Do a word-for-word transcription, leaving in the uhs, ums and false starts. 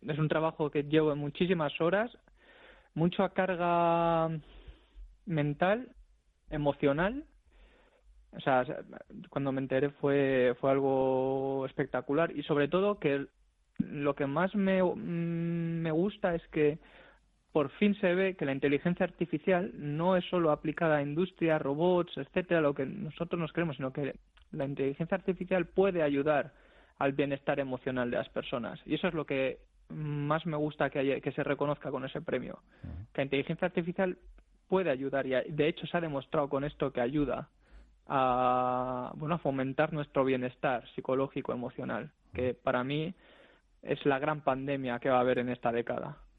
es un trabajo que llevo muchísimas horas, mucha carga mental, emocional. O sea, cuando me enteré fue fue algo espectacular y sobre todo que lo que más me, me gusta es que por fin se ve que la inteligencia artificial no es solo aplicada a industria, robots, etcétera, lo que nosotros nos creemos, sino que la inteligencia artificial puede ayudar al bienestar emocional de las personas. Y eso es lo que más me gusta que, haya, que se reconozca con ese premio. Que la inteligencia artificial puede ayudar y de hecho se ha demostrado con esto que ayuda a, bueno, a fomentar nuestro bienestar psicológico, emocional, que para mí es la gran pandemia que va a haber en esta década.